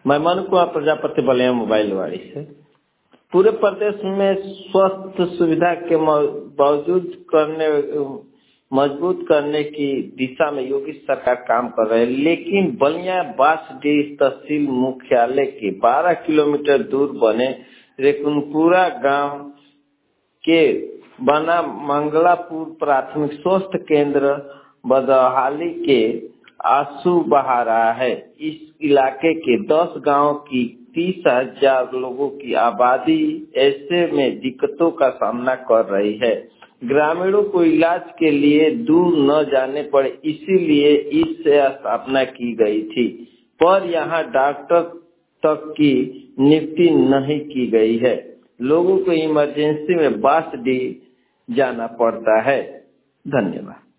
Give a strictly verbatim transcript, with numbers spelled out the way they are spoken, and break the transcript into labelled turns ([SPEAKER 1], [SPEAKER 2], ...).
[SPEAKER 1] मैं मनु कुमार प्रजापति बलिया मोबाइल वाड़ी से। पूरे प्रदेश में स्वास्थ्य सुविधा के बावजूद करने मजबूत करने की दिशा में योगी सरकार काम कर रही है, लेकिन बलिया बांसडीह तहसील मुख्यालय के बारह किलोमीटर दूर बने रेकुनपुरा गांव के बना मंगलापुर प्राथमिक स्वास्थ्य केंद्र बदहाली के आंसू बहा रहा है। इस इलाके के दस गांव की तीस हजार लोगों की आबादी ऐसे में दिक्कतों का सामना कर रही है। ग्रामीणों को इलाज के लिए दूर न जाने पड़े, इसीलिए इससे स्थापना की गई थी, पर यहाँ डॉक्टर तक की नियुक्ति नहीं की गई है। लोगों को इमरजेंसी में बांसडीह जाना पड़ता है। धन्यवाद।